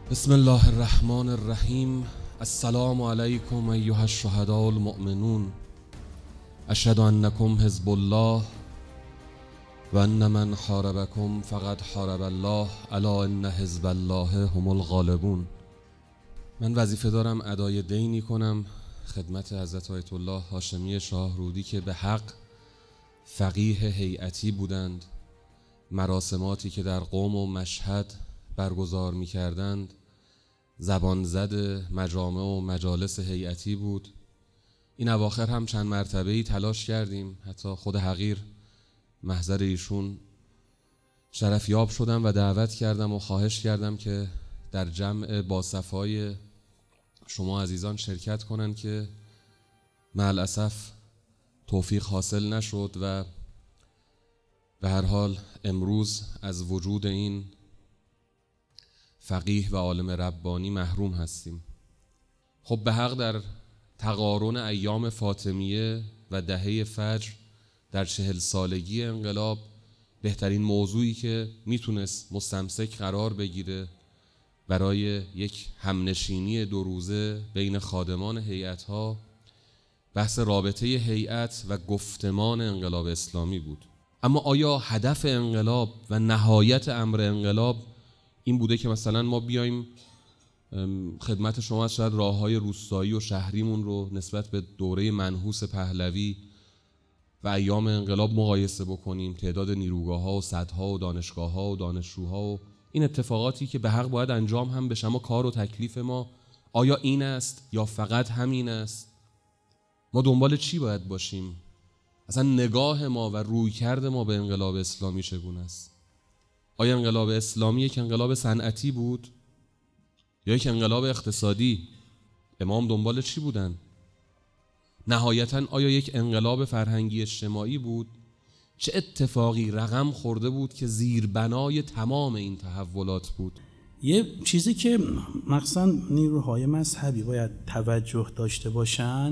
بسم الله الرحمن الرحیم. السلام علیکم ایها الشهداء المؤمنون. اشهد انکم حزب الله و ان من حاربکم فقد حارب الله الا ان حزب الله هم الغالبون. من وظیفه دارم ادای دینی کنم خدمت حضرت آیت الله هاشمی شاهرودی که به حق فقیه هیئتی بودند. مراسماتی که در قم و مشهد برگزار می کردند زبان زد مجامع و مجالس هیئتی بود. این اواخر هم چند مرتبه‌ای تلاش کردیم، حتی خود حقیر محضر ایشون شرفیاب شدم و دعوت کردم و خواهش کردم که در جمع باصفای شما عزیزان شرکت کنند که معالاسف توفیق حاصل نشد و به هر حال امروز از وجود این فقیه و عالم ربانی محروم هستیم. خب به حق در تقارن ایام فاطمیه و دهه فجر در 40 سالگی انقلاب بهترین موضوعی که میتونست مستمسک قرار بگیره برای یک همنشینی 2 روزه بین خادمان هیئت‌ها بحث رابطه هیئت و گفتمان انقلاب اسلامی بود. اما آیا هدف انقلاب و نهایت امر انقلاب این بوده که مثلا ما بیایم خدمت شما شاید راه‌های روستایی و شهریمون رو نسبت به دوره منحوس پهلوی و ایام انقلاب مقایسه بکنیم، تعداد نیروگاه‌ها و سدها و دانشگاه‌ها و دانشجوها و این اتفاقاتی که به حق باید انجام هم بشه، اما کار و تکلیف ما آیا این است یا فقط همین است؟ ما دنبال چی باید باشیم؟ اصلا نگاه ما و رویکرد ما به انقلاب اسلامی چگونه است؟ آیا انقلاب اسلامی یک انقلاب صنعتی بود یا یک انقلاب اقتصادی؟ امام دنبال چی بودن؟ نهایتاً آیا یک انقلاب فرهنگی اجتماعی بود؟ چه اتفاقی رقم خورده بود که زیربنای تمام این تحولات بود؟ یه چیزی که مخصوصاً نیروهای مذهبی باید توجه داشته باشن،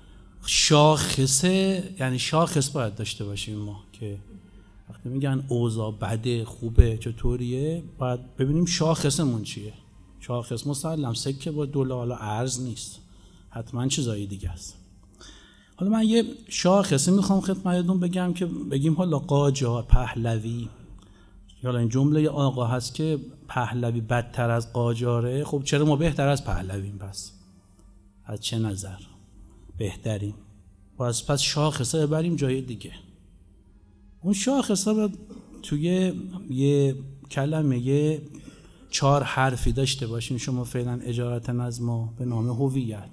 شاخصه، یعنی شاخص باید داشته باشیم ما که وقتی میگن اوضاع بده خوبه چطوریه باید ببینیم شاخصمون چیه. شاخص مسلم سکه با دلار ارز نیست، حتما چیزایی دیگه است. حالا من یه شاخصی میخوام خدمتتون بگم که بگیم حالا قاجار، پهلوی، حالا این جمله آقا هست که پهلوی بدتر از قاجاره. خب چرا ما بهتر از پهلویم؟ پس از چه نظر بهتریم؟ پس شاخصه بریم جای دیگه. اون شاخصه توی یه کلمه 4 حرفی داشته باشین شما فعلا اجارت نظم به نام هویت.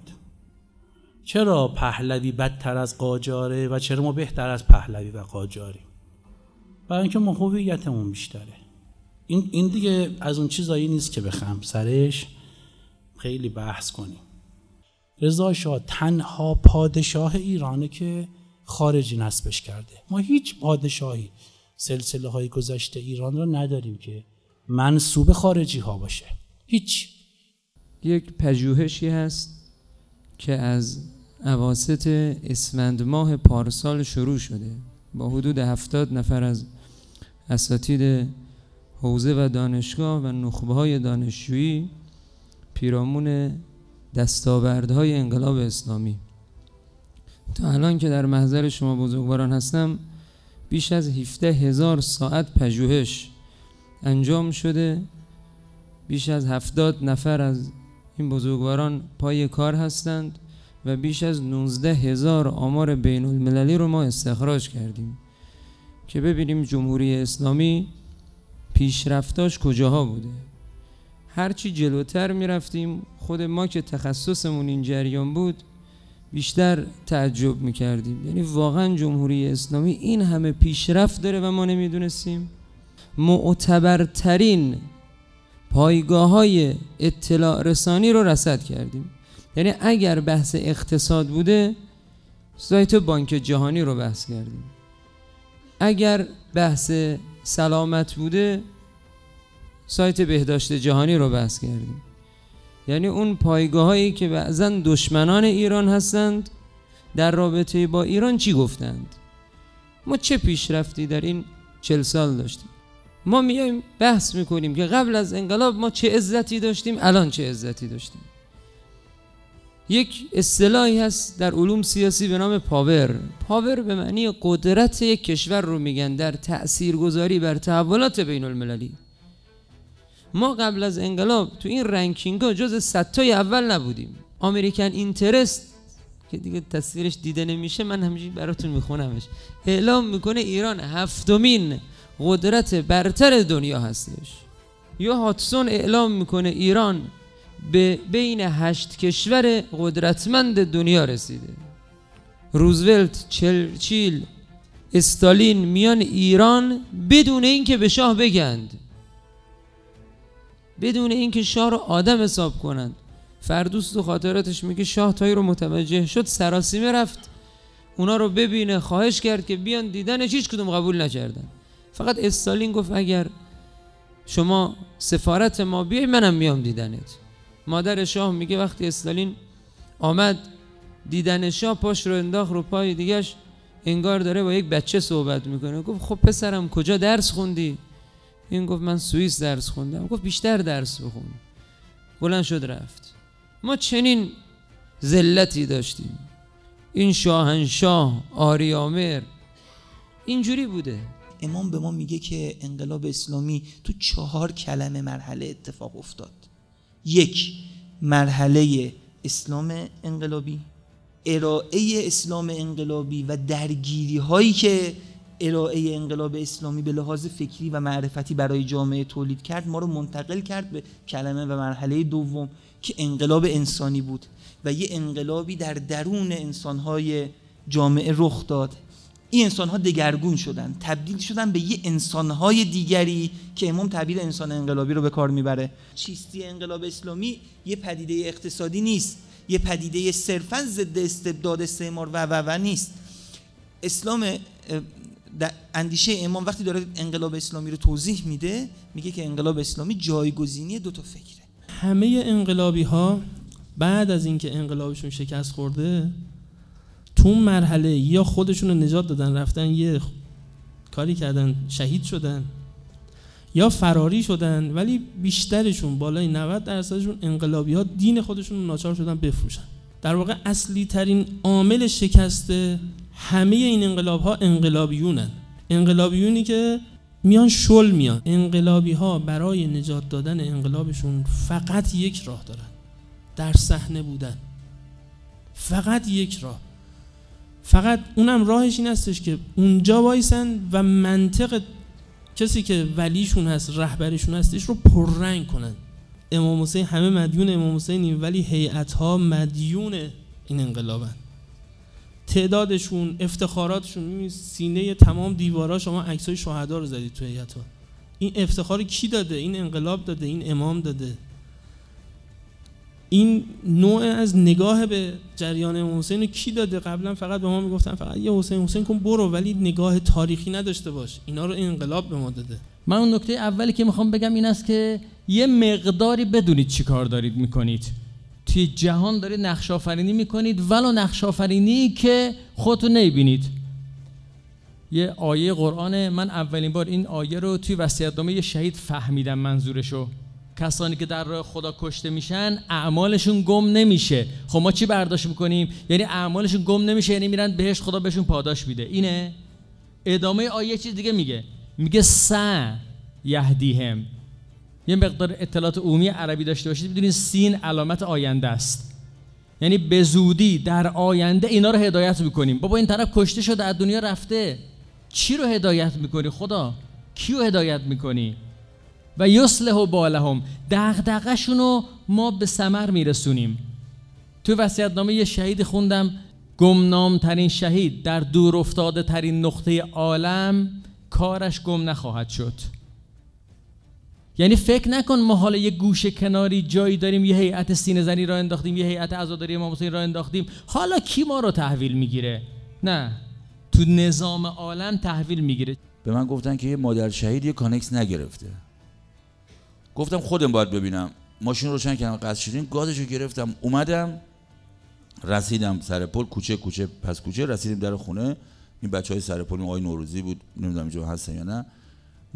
چرا پهلوی بدتر از قاجاره و چرا ما بهتر از پهلوی و قاجاریم؟ برای اینکه ما هویتمون بیشتره. این دیگه از اون چیزایی نیست که بخوام سرش خیلی بحث کنیم. رضا شاه تنها پادشاه ایرانه که خارجی نصبش کرده. ما هیچ پادشاهی سلسله های گذشته ایران رو نداریم که منسوب خارجی ها باشه. هیچ. یک پژوهشی هست که از اواسط اسفند ماه پارسال شروع شده با حدود 70 نفر از اساتید حوزه و دانشگاه و نخبه‌های دانشجویی پیرامون دستاوردهای انقلاب اسلامی. تا الان که در محضر شما بزرگواران هستم بیش از 17,000 ساعت پژوهش انجام شده. بیش از 70 نفر از این بزرگواران پای کار هستند و بیش از 19,000 آمار بین المللی رو ما استخراج کردیم که ببینیم جمهوری اسلامی پیشرفتاش کجاها بوده. هرچی جلوتر می رفتیم خود ما که تخصصمون این جریان بود بیشتر تعجب می کردیم. یعنی واقعا جمهوری اسلامی این همه پیشرفت داره و ما نمیدونستیم. معتبرترین پایگاه‌های اطلاع رسانی رو رصد کردیم. یعنی اگر بحث اقتصاد بوده سایت بانک جهانی رو بحث کردیم، اگر بحث سلامت بوده سایت بهداشت جهانی رو بحث کردیم. یعنی اون پایگاهایی که بعضا دشمنان ایران هستند در رابطه با ایران چی گفتند؟ ما چه پیشرفتی در این 40 سال داشتیم؟ ما میایم بحث میکنیم که قبل از انقلاب ما چه عزتی داشتیم، الان چه عزتی داشتیم. یک اصطلاحی هست در علوم سیاسی به نام پاور. پاور به معنی قدرت یک کشور رو میگن در تأثیرگذاری بر تحولات بین المللی. ما قبل از انقلاب تو این رنکینگ ها جز 100 تای اول نبودیم. امریکن اینترست که دیگه تصویرش دیده نمیشه، من همینجوری براتون میخونمش، اعلام میکنه ایران 7مین قدرت برتر دنیا هستش. یا هاتسون اعلام میکنه ایران به بین 8 کشور قدرتمند دنیا رسیده. روزولت، چرچیل، استالین میان ایران بدون اینکه به شاه بگند، بدون اینکه شاه رو آدم حساب کنند. فردوسی تو خاطراتش میگه شاه تایی رو متوجه شد سراسیمه رفت اونا رو ببینه، خواهش کرد که بیان دیدنش، هیچ کدوم قبول نکردن. فقط استالین گفت اگر شما سفارت ما بیای منم میام دیدنت. مادر شاه میگه وقتی استالین آمد دیدن شاه پاش رو انداخت رو پای دیگهش، انگار داره با یک بچه صحبت میکنه. گفت خب پسرم کجا درس خوندی؟ این گفت من سوئیس درس خوندم. گفت بیشتر درس بخون. بلند شد رفت. ما چنین ذلتی داشتیم. این شاهنشاه آریامر اینجوری بوده. امام به ما میگه که انقلاب اسلامی تو 4 کلمه مرحله اتفاق افتاد. 1 مرحله اسلام انقلابی، ارائه اسلام انقلابی و درگیری هایی که ارائه انقلاب اسلامی به لحاظ فکری و معرفتی برای جامعه تولید کرد ما رو منتقل کرد به کلمه و مرحله دوم که انقلاب انسانی بود و یه انقلابی در درون انسانهای جامعه رخ داد. این انسانها دگرگون شدن، تبدیل شدن به یه انسانهای دیگری که امام تعبیر انسان انقلابی رو به کار میبره. چیستی انقلاب اسلامی یه پدیده اقتصادی نیست، یه پدیده صرفاً ضد استبداد استعمار و نیست. اسلام اندیشه امام وقتی داره انقلاب اسلامی رو توضیح میده میگه که انقلاب اسلامی جایگزینی 2 تا فکره. همه انقلابی ها بعد از اینکه انقلابشون شکست خورده تو مرحله یا خودشون رو نجات دادن رفتن یه کاری کردن شهید شدن یا فراری شدن، ولی بیشترشون بالای 90%شون انقلابی ها دین خودشون رو ناچار شدن بفروشن. در واقع اصلی ترین عامل شکست همه این انقلاب ها انقلابیونن، انقلابیونی که میان شل میان. انقلابی ها برای نجات دادن انقلابشون فقط یک راه دارن، در صحنه بودن. فقط یک راه، فقط اونم راهش این هستش که اونجا وایسن و منطق کسی که ولیشون هست، رهبرشون هستش رو پررنگ کنن. امام حسین همه مدیون امام حسینیم ولی هیئت‌ها مدیون این انقلابن. تعدادشون، افتخاراتشون، سینه تمام دیوارا شما عکسای شهدا رو زدید تو هیئت‌ها. این افتخار کی داده؟ این انقلاب داده، این امام داده. این نوع از نگاه به جریان امام حسین کی داده؟ قبلا فقط به ما میگفتن فقط یه حسین کن برو، ولی نگاه تاریخی نداشته باش. اینا رو انقلاب به ما داده. من اون نکته اولی که میخوام بگم این است که یه مقداری بدونید چی کار دارید میکنید. توی جهان دارید نقش آفرینی میکنید، ولو نقش آفرینی که خودتون نمیبینید. یه آیه قرآن، من اولین بار این آیه رو توی وصیت‌نامه یه شهید فهمیدم منظورشو. کسانی که در راه خدا کشته میشن اعمالشون گم نمیشه. خب ما چی برداشت میکنیم؟ یعنی اعمالشون گم نمیشه، یعنی میرن بهشت، خدا بهشون پاداش میده. اینه. ادامه آیه چیز دیگه میگه یهدیهم. یه مقدار اطلاعات عمومی عربی داشته باشید بدونید سین علامت آینده است، یعنی به زودی در آینده اینا رو هدایت میکنیم. بابا این طرف کشته شده، از دنیا رفته، چی رو هدایت میکنی خدا؟ کیو هدایت میکنی؟ و یصلح بالهم، دغدغه‌شونو ما به ثمر میرسونیم. تو وصیت‌نامه یه شهید خوندم، گمنام ترین شهید در دور افتاده ترین نقطه عالم کارش گم نخواهد شد. یعنی فکر نکن ما حالا یه گوشه کناری جایی داریم، یه هیئت سینه زنی را انداختیم، یه هیئت عزاداری امام حسین را انداختیم، حالا کی ما رو تحویل میگیره؟ نه، تو نظام عالم تحویل میگیره. به من گفتن که یه مادر شهید یه کانکس نگرفته. گفتم خودم باید ببینم. ماشین روشن کردم، قصد شدیم، گازشو گرفتم، اومدم رسیدم سر پل، کوچه پس کوچه رسیدیم در خونه. این بچهای سر پل، آقای نوروزی بود، نمیدونم اینجا هستن یا نه.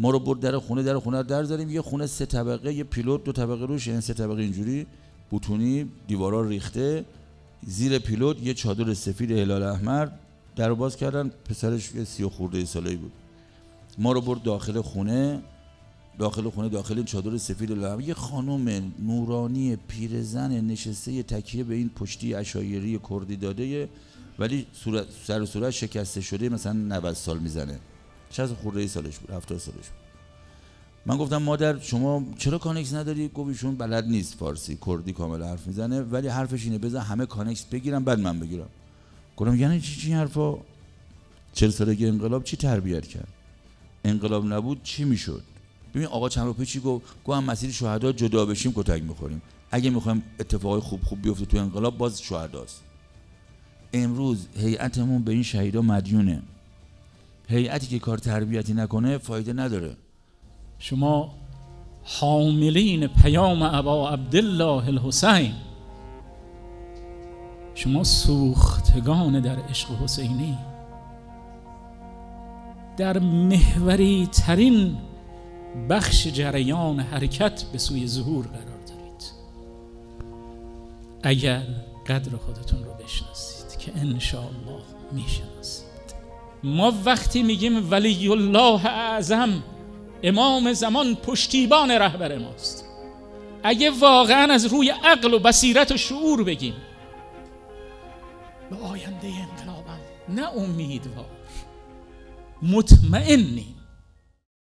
ما رو برد در خونه در زدیم. یه خونه 3 طبقه، یه پیلوت 2 طبقه روش، یعنی 3 طبقه اینجوری بوتونی، دیوارا ریخته، زیر پیلوت یه چادر سفید هلال احمر. در باز کردن، پسرش یه 30 خورده ساله‌ای بود. ما رو برد داخل خونه داخل چادر سفید هلال احمر. یه خانم نورانی پیرزن نشسته، یه تکیه به این پشتی عشایری کردی داده، ولی سر و صورت شکسته شده، مثلا 90 سال میزنه، 60 خورده سالش بود، 70 سالش بود. من گفتم مادر شما چرا کانکس نداری؟ گفت ایشون بلد نیست فارسی، کردی کامل حرف میزنه، ولی حرفش اینه بذار همه کانکس بگیرم بعد من بگیرم. گفتم یعنی چی حرفا؟ 40 سالگی انقلاب چی تربیت کرد؟ انقلاب نبود چی میشد؟ ببین آقا چند رو پیچی گفت هم مسیر شهدا جدا بشیم کتک میخوریم. اگه میخوایم اتفاقای خوب بیفته تو انقلاب باز شهداست. امروز هیئتمون به این شهیدا مدیونه. هیئتی که کار تربیتی نکنه فایده نداره. شما حاملین پیام ابا عبدالله الحسین، شما سوختگان در عشق حسینی، در محوری ترین بخش جریان حرکت به سوی ظهور قرار دارید. اگر قدر خودتون رو بشناسید که انشاءالله میشناسید. ما وقتی میگیم ولی الله اعظم، امام زمان پشتیبان رهبر ماست، اگه واقعا از روی عقل و بصیرت و شعور بگیم به آینده انقلابم نه امیدوار، مطمئنیم